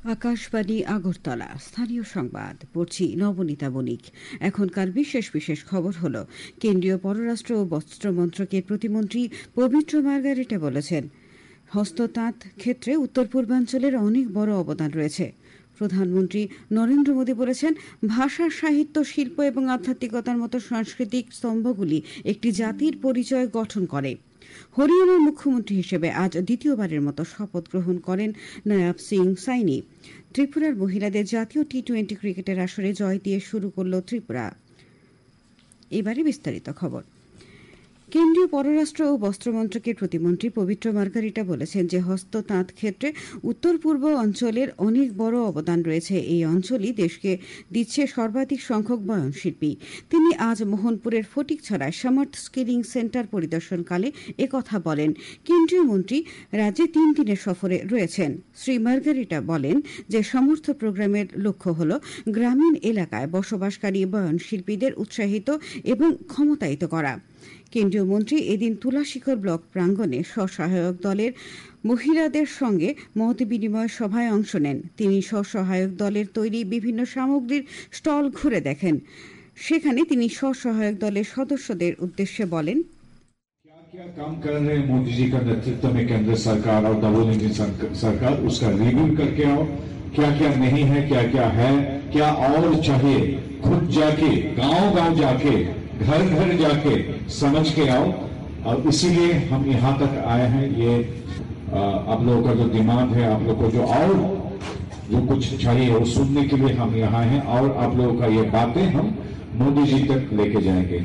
আকাশবাণী আগরতলা স্থানীয় সংবাদ পড়ছি নবনীতা বণিক। এখনকার বিশেষ বিশেষ খবর হলো, কেন্দ্রীয় পররাষ্ট্র ও বস্ত্র মন্ত্রকের প্রতিমন্ত্রী পবিত্র মার্গারেটা বলেছেন, হস্ততাঁত ক্ষেত্রে উত্তর পূর্বাঞ্চলের অনেক বড় অবদান রয়েছে। প্রধানমন্ত্রী নরেন্দ্র মোদী বলেছেন, ভাষা, সাহিত্য, শিল্প এবং আধ্যাত্মিকতার মতো সাংস্কৃতিক স্তম্ভগুলি একটি জাতির পরিচয় গঠন করে। হরিয়ানার মুখ্যমন্ত্রী হিসেবে আজ দ্বিতীয়বারের মতো শপথ গ্রহণ করেন নয়াব সিং সাইনি। ত্রিপুরার মহিলাদের জাতীয় টি-20 ক্রিকেটের আসরে জয় দিয়ে শুরু করল ত্রিপুরা। এবারে বিস্তারিত খবর। কেন্দ্রীয় পররাষ্ট্র ও বস্ত্র মন্ত্রকের প্রতিমন্ত্রী পবিত্র মার্গারিটা বলেছেন যে হস্ততাঁত ক্ষেত্রে উত্তর পূর্ব অঞ্চলের অনেক বড় অবদান রয়েছে। এই অঞ্চলই দেশকে দিচ্ছে সর্বাধিক সংখ্যক বয়নশিল্পী। তিনি আজ মোহনপুরের ফটিকছড়ায় সামার্থ স্কিলিং সেন্টার পরিদর্শনকালে একথা বলেন। কেন্দ্রীয় মন্ত্রী রাজ্যে 3 দিনের সফরে রয়েছেন। শ্রী মার্গারিটা বলেন যে সমর্থ প্রোগ্রামের লক্ষ্য হল গ্রামীণ এলাকায় বসবাসকারী বয়নশিল্পীদের উৎসাহিত এবং ক্ষমতায়িত করা। কেন্দ্রীয় মন্ত্রী এদিন তুলাশিখর ব্লক প্রাঙ্গণে স্বসহায়ক দলের মহিলাদের সঙ্গে মত বিনিময় সভায় অংশ নেন। তিনি স্বসহায়ক দলের তৈরি বিভিন্ন সামগ্রীর স্টল ঘুরে দেখেন। সেখানে তিনি স্বসহায়ক দলের সদস্যদের উদ্দেশ্যে বলেন, क्या काम कर रहे हैं मोदी जी का नेतृत्व में केंद्र सरकार और डबल इंजन सरकार, उसका रिव्यू करके आओ। क्या क्या नहीं है, क्या क्या है, क्या और चाहिए, खुद जाके गांव-गांव जाके घर घर जाके समझ के आओ। और इसीलिए हम यहाँ तक आए हैं। ये आप लोगों का जो डिमांड है, आप लोगों को जो और जो कुछ चाहिए वो सुनने के लिए हम यहाँ हैं, और आप लोगों का ये बातें हम मोदी जी तक लेके जाएंगे।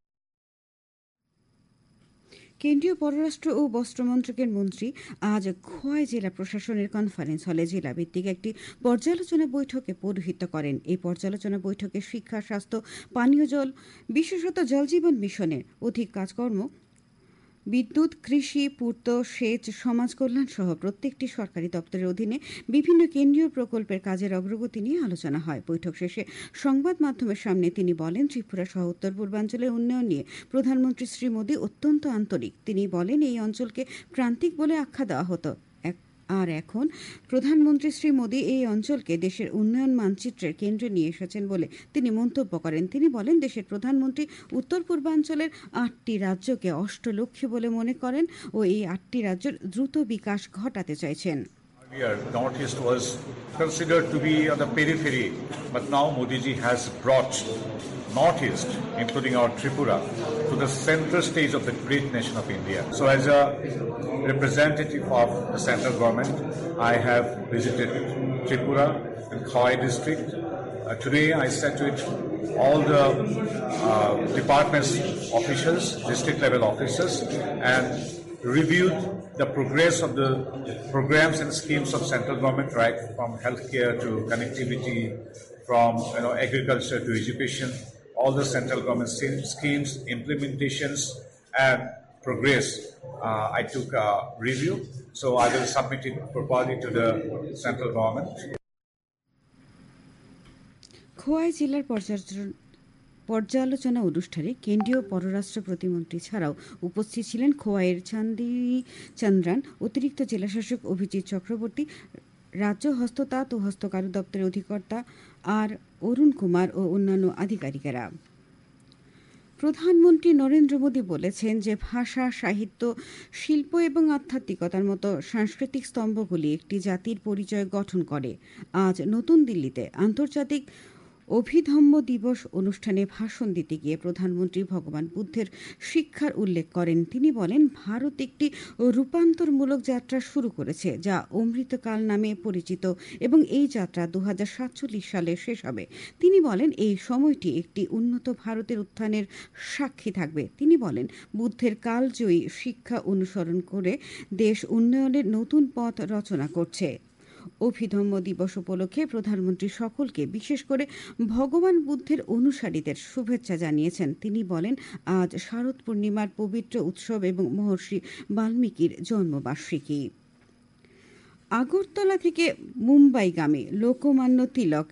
কেন্দ্রীয় পররাষ্ট্র ও বস্ত্র মন্ত্রকের মন্ত্রী আজ খোয়াই জেলা প্রশাসনের কনফারেন্স হলে জেলা ভিত্তিক একটি পর্যালোচনা বৈঠকে পৌরোহিত্য করেন। এই পর্যালোচনা বৈঠকে শিক্ষা, স্বাস্থ্য, পানীয় জল, বিশেষত জল জীবন মিশনের অধিক কাজকর্ম, বিদ্যুৎ, কৃষি, পূর্ত, সেচ, সমাজ কল্যাণ সহ প্রত্যেকটি সরকারি দপ্তরের অধীনে বিভিন্ন কেন্দ্রীয় প্রকল্পের কাজের অগ্রগতি নিয়ে আলোচনা হয়। বৈঠক শেষে সংবাদ মাধ্যমের সামনে তিনি বলেন, ত্রিপুরা সহ উত্তর পূর্বাঞ্চলের উন্নয়ন নিয়ে প্রধানমন্ত্রী শ্রী মোদী অত্যন্ত আন্তরিক। তিনি বলেন, এই অঞ্চলকে প্রান্তিক বলে আখ্যা দেওয়া হতো, আর এখন প্রধানমন্ত্রী শ্রী মোদী এই অঞ্চলকে দেশের উন্নয়ন মানচিত্রের কেন্দ্রে নিয়ে এসেছেন বলে তিনি মন্তব্য করেন। তিনি বলেন, দেশের প্রধানমন্ত্রী উত্তর পূর্বাঞ্চলের 8টি রাজ্যকে অষ্টলক্ষ্মী বলে মনে করেন ও এই 8টি রাজ্যের দ্রুত বিকাশ ঘটাতে চাইছেন। Northeast was considered to be on the periphery, but now Modi ji has brought Northeast, including our Tripura, to the center stage of the great nation of India. So as a representative of the central government, I have visited Tripura and Khawai district. Today I sat with all the departments officials, district level officers, and reviewed the progress of the programs and schemes of central government, right from healthcare to connectivity, from agriculture to education, all the central government schemes, implementations and progress. I took a review, so I will submit it properly to the central government. Khowai জেলার পর্যালোচনা অনুষ্ঠানে কেন্দ্রীয় পররাষ্ট্র প্রতিমন্ত্রী ছাড়াও উপস্থিত ছিলেন খোয়াইয়ের চান্দি চন্দ্রান, অতিরিক্ত জেলাশাসক অভিজিৎ চক্রবর্তী, রাজ্য হস্ততাঁত ও হস্তকারু দপ্তরের অধিকর্তা আর অরুণ কুমার ও অন্যান্য আধিকারিকেরা। প্রধানমন্ত্রী নরেন্দ্র মোদী বলেছেন যে ভাষা, সাহিত্য, শিল্প এবং আধ্যাত্মিকতার মতো সাংস্কৃতিক স্তম্ভগুলি একটি জাতির পরিচয় গঠন করে। আজ নতুন দিল্লিতে আন্তর্জাতিক অভিধম্ম দিবস অনুষ্ঠানে ভাষণ দিতে গিয়ে প্রধানমন্ত্রী ভগবান বুদ্ধের শিক্ষার উল্লেখ করেন। তিনি বলেন, ভারত একটি রূপান্তরমূলক যাত্রা শুরু করেছে যা অমৃতকাল নামে পরিচিত এবং এই যাত্রা 2047 সালে শেষ হবে। তিনি বলেন, এই সময়টি একটি উন্নত ভারতের উত্থানের সাক্ষী থাকবে। তিনি বলেন, বুদ্ধের কালজয়ী শিক্ষা অনুসরণ করে দেশ উন্নয়নের নতুন পথ রচনা করছে। অভিধম্ম দিবস উপলক্ষে প্রধানমন্ত্রী সকলকে, বিশেষ করে ভগবান বুদ্ধের অনুসারীদের শুভেচ্ছা জানিয়েছেন। তিনি বলেন, আজ শারদ পূর্ণিমার পবিত্র উৎসব এবং মহর্ষি বাল্মীকির জন্মবার্ষিকী। আগরতলা থেকে মুম্বাইগামী লোকমান্য তিলক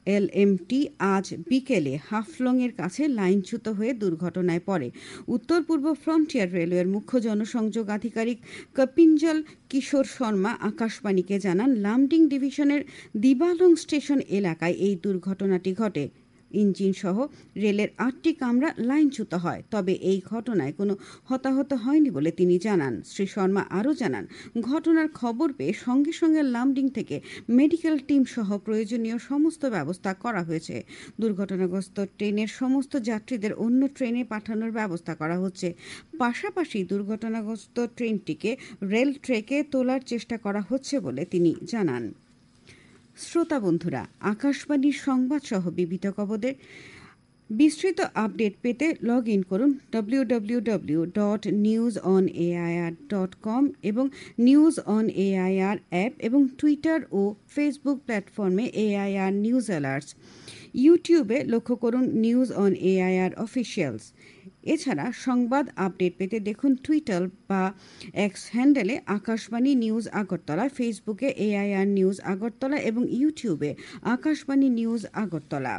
LMT আজ বিকেলে হাফলংয়ের কাছে লাইনচ্যুত হয়ে দুর্ঘটনায় পড়ে। উত্তর পূর্ব ফ্রন্টিয়ার রেলওয়ের মুখ্য জনসংযোগ আধিকারিক কপিঞ্জল কিশোর শর্মা আকাশবাণীকে জানান, লামডিং ডিভিশনের দিবালং স্টেশন এলাকায় এই দুর্ঘটনাটি ঘটে। ইঞ্জিন সহ রেলের 8টি কামরা লাইনচ্যুত হয়, তবে এই ঘটনায় কোনো হতাহত হয়নি বলে তিনি জানান। শ্রী শর্মা আরও জানান, ঘটনার খবর পেয়ে সঙ্গে সঙ্গে লামডিং থেকে মেডিকেল টিম সহ প্রয়োজনীয় সমস্ত ব্যবস্থা করা হয়েছে। দুর্ঘটনাগ্রস্ত ট্রেনের সমস্ত যাত্রীদের অন্য ট্রেনে পাঠানোর ব্যবস্থা করা হচ্ছে। পাশাপাশি দুর্ঘটনাগ্রস্ত ট্রেনটিকে রেল ট্র্যাকে তোলার চেষ্টা করা হচ্ছে বলে তিনি জানান। শ্রোতা বন্ধুরা, আকাশবাণীর সংবাদ সহ বিবিধ খবরের বিস্তৃত আপডেট পেতে লগ ইন করুন www.newsonair.com এবং নিউজ অন এআইআর অ্যাপ এবং টুইটার ও ফেসবুক প্ল্যাটফর্মে এআইআর নিউজ অ্যালার্টস। ইউটিউবে লক্ষ্য করুন নিউজ অন এআইআর অফিসিয়ালস। এছাড়া সংবাদ আপডেট পেতে দেখুন টুইটার বা এক্স হ্যান্ডেলে আকাশবাণী নিউজ আগরতলা, ফেসবুকে এআইআর নিউজ আগরতলা এবং ইউটিউবে আকাশবাণী নিউজ আগরতলা।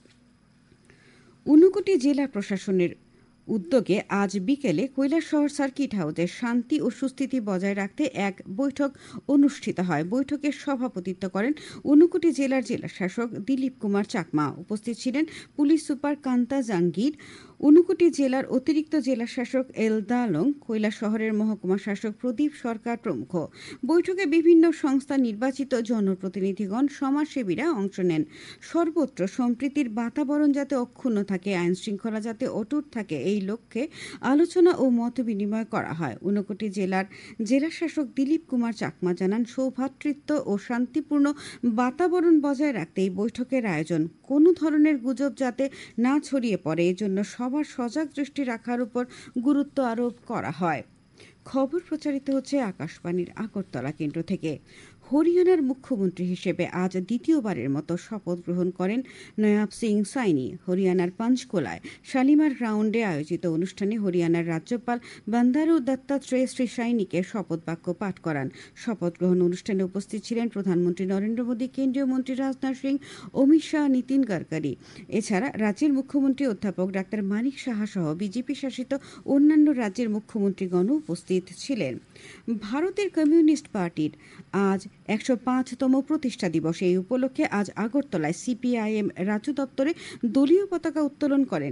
ঊনকোটি জেলা প্রশাসনের উদ্যোগে আজ বিকেলে কৈলাসহর সার্কিট হাউসে শান্তি ও সুস্থিতি বজায় রাখতে এক বৈঠক অনুষ্ঠিত হয়। বৈঠকে সভাপতিত্ব করেন ঊনকোটি জেলার জেলাশাসক দিলীপ কুমার চাকমা। উপস্থিত ছিলেন পুলিশ সুপার কান্তা জাঙ্গির, ঊনকোটি জেলার অতিরিক্ত জেলাশাসক এল দালং, কৈলাসহরের মহকুমা শাসক প্রদীপ সরকার প্রমুখ। বৈঠকে বিভিন্ন সংস্থা নির্বাচিত জনপ্রতিনিধিগণ, সমাজসেবীরা অংশ নেন। সর্বত্র সম্প্রীতির বাতাবরণ যাতে অক্ষুণ্ণ থাকে, আইন শৃঙ্খলা যাতে অটুট থাকে, এই লক্ষ্যে আলোচনা ও মত বিনিময় করা হয়। ঊনকোটি জেলার জেলাশাসক দিলীপ কুমার চাকমা জানান, সৌভ্রাতৃত্ব ও শান্তিপূর্ণ বাতাবরণ বজায় রাখতে এই বৈঠকের আয়োজন। কোনো ধরনের গুজব যাতে না ছড়িয়ে পড়ে, এজন্য সবার সজাগ দৃষ্টি রাখার উপর গুরুত্ব আরোপ করা হয়। খবর প্রচারিত হচ্ছে আকাশবাণীর আগরতলা কেন্দ্র থেকে। হরিয়ানার মুখ্যমন্ত্রী হিসেবে আজ দ্বিতীয়বারের মতো শপথ গ্রহণ করেন নয়াব সিং সাইনি। হরিয়ানার পাঞ্চকোলায় শালিমার গ্রাউন্ডে আয়োজিত অনুষ্ঠানে হরিয়ানার রাজ্যপাল বান্দারু দত্তাত্রেয় শ্রী সাইনিকে শপথ বাক্য পাঠ করান। শপথ গ্রহণ অনুষ্ঠানে উপস্থিত ছিলেন প্রধানমন্ত্রী নরেন্দ্র মোদী, কেন্দ্রীয় মন্ত্রী রাজনাথ সিং, অমিত শাহ, নীতিন গডকরি। এছাড়া রাজ্যের মুখ্যমন্ত্রী অধ্যাপক ডাক্তার মানিক সাহা সহ বিজেপি শাসিত অন্যান্য রাজ্যের মুখ্যমন্ত্রীগণ উপস্থিত ছিলেন। ভারতের কমিউনিস্ট পার্টির আজ 105তম প্রতিষ্ঠা দিবস। এই উপলক্ষে আজ আগরতলায় সিপিআইএম রাজ্য দপ্তরে দলীয় পতাকা উত্তোলন করেন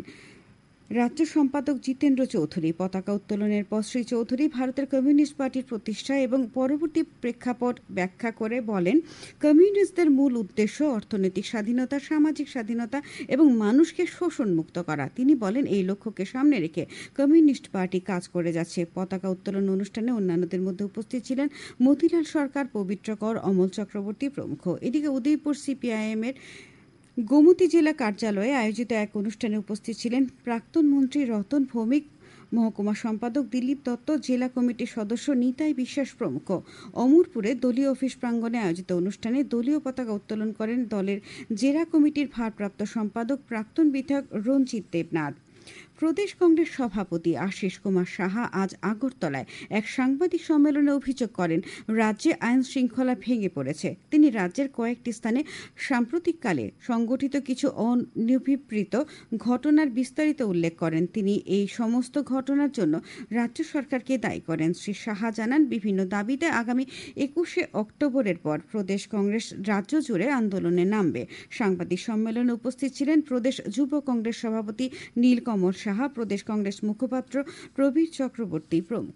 রাজ্য সম্পাদক জিতেন্দ্র চৌধুরী। পতাকা উত্তোলনের পর শ্রী চৌধুরী ভারতের কমিউনিস্ট পার্টির প্রতিষ্ঠা এবং পরবর্তী প্রেক্ষাপট ব্যাখ্যা করে বলেন, কমিউনিস্টদের মূল উদ্দেশ্য অর্থনৈতিক স্বাধীনতা, সামাজিক স্বাধীনতা এবং মানুষকে শোষণমুক্ত করা। তিনি বলেন, এই লক্ষ্যকে সামনে রেখে কমিউনিস্ট পার্টি কাজ করে যাচ্ছে। পতাকা উত্তোলন অনুষ্ঠানে অন্যান্যদের মধ্যে উপস্থিত ছিলেন মতিলাল সরকার, পবিত্র কর, অমল চক্রবর্তী প্রমুখ। এদিকে উদয়পুর সিপিআইএম-এর গোমতী জেলা কার্যালয়ে আয়োজিত এক অনুষ্ঠানে উপস্থিত ছিলেন প্রাক্তন মন্ত্রী রতন ভৌমিক, মহকুমা সম্পাদক দিলীপ দত্ত, জেলা কমিটির সদস্য নিতাই বিশ্বাস প্রমুখ। অমরপুরে দলীয় অফিস প্রাঙ্গণে আয়োজিত অনুষ্ঠানে দলীয় পতাকা উত্তোলন করেন দলের জেলা কমিটির ভারপ্রাপ্ত সম্পাদক প্রাক্তন বিধায়ক রঞ্জিত দেবনাথ। প্রদেশ কংগ্রেস সভাপতি আশিস কুমার সাহা আজ আগরতলায় এক সাংবাদিক সম্মেলনে অভিযোগ করেন, রাজ্যে আইন শৃঙ্খলা ভেঙে পড়েছে। তিনি রাজ্যের কয়েকটি স্থানে সাম্প্রতিককালে সংগঠিত কিছু অনভিপ্রেত ঘটনার বিস্তারিত উল্লেখ করেন। তিনি এই সমস্ত ঘটনার জন্য রাজ্য সরকারকে দায়ী করেন। শ্রী সাহা জানান, বিভিন্ন দাবিতে আগামী 21শে অক্টোবরের পর প্রদেশ কংগ্রেস রাজ্য জুড়ে আন্দোলনে নামবে। সাংবাদিক সম্মেলনে উপস্থিত ছিলেন প্রদেশ যুব কংগ্রেস সভাপতি নীলকমল সাহা, প্রদেশ কংগ্রেস মুখপাত্র প্রবীর চক্রবর্তী প্রমুখ।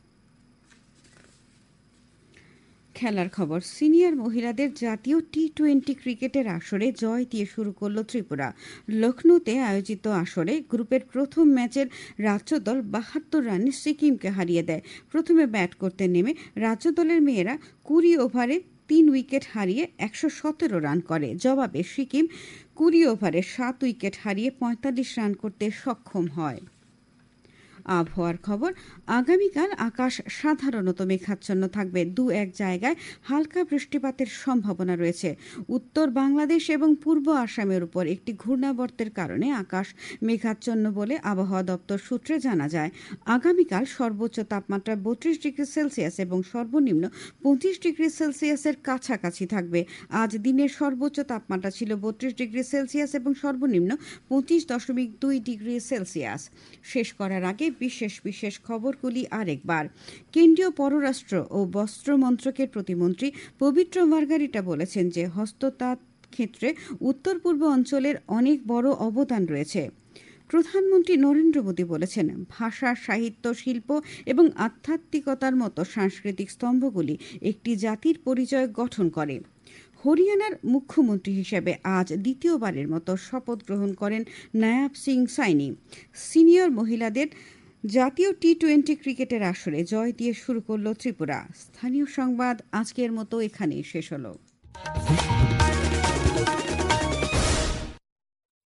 খেলার খবর। সিনিয়র মহিলাদের জাতীয় টি-20 ক্রিকেটের আসরে জয় দিয়ে শুরু করল ত্রিপুরা। লখনৌতে আয়োজিত আসরে গ্রুপের প্রথম ম্যাচের রাজ্য দল 72 রানে সিকিমকে হারিয়ে দেয়। প্রথমে ব্যাট করতে নেমে রাজ্য দলের মেয়েরা 20 ওভারে 3 উইকেট হারিয়ে 117 রান করে। জবাবে সিকিম 20 ওভারে 7 উইকেট হারিয়ে 45 রান করতে সক্ষম হয়। আবহাওয়ার খবর, আগামীকাল আকাশ সাধারণত মেঘাচ্ছন্ন থাকবে। দু এক জায়গায় হালকা বৃষ্টিপাতের সম্ভাবনা রয়েছে। উত্তর বাংলাদেশ এবং পূর্ব আসামের উপর একটি ঘূর্ণাবর্তের কারণে আকাশ মেঘাচ্ছন্ন বলে আবহাওয়া দপ্তর সূত্রে জানা যায়। আগামীকাল সর্বোচ্চ তাপমাত্রা 32 ডিগ্রি সেলসিয়াস এবং সর্বনিম্ন 25 ডিগ্রি সেলসিয়াসের কাছাকাছি থাকবে। আজ দিনের সর্বোচ্চ তাপমাত্রা ছিল 32 ডিগ্রি সেলসিয়াস এবং সর্বনিম্ন 25.2 ডিগ্রি সেলসিয়াস। শেষ করার আগে বিশেষ খবরগুলি আরেকবার। কেন্দ্রীয় পররাষ্ট্র ও বস্ত্র মন্ত্রকের প্রতিমন্ত্রী পবিত্র মার্গারিটা বলেছেন যে হস্ততাঁত ক্ষেত্রে উত্তর পূর্ব অঞ্চলের অনেক বড় অবদান রয়েছে। প্রধানমন্ত্রী নরেন্দ্র মোদী বলেছেন, ভাষা, সাহিত্য, শিল্প এবং আধ্যাত্মিকতার মতো সাংস্কৃতিক স্তম্ভগুলি একটি জাতির পরিচয় গঠন করে। হরিয়ানার মুখ্যমন্ত্রী হিসেবে আজ দ্বিতীয়বারের মতো শপথ গ্রহণ করেন নায়াব সিং সাইনি। সিনিয়র মহিলাদের জাতীয় টি-20 ক্রিকেটের আসরে জয় দিয়ে শুরু করল ত্রিপুরা। স্থানীয় সংবাদ আজকের মতো এখানেই শেষ হলো।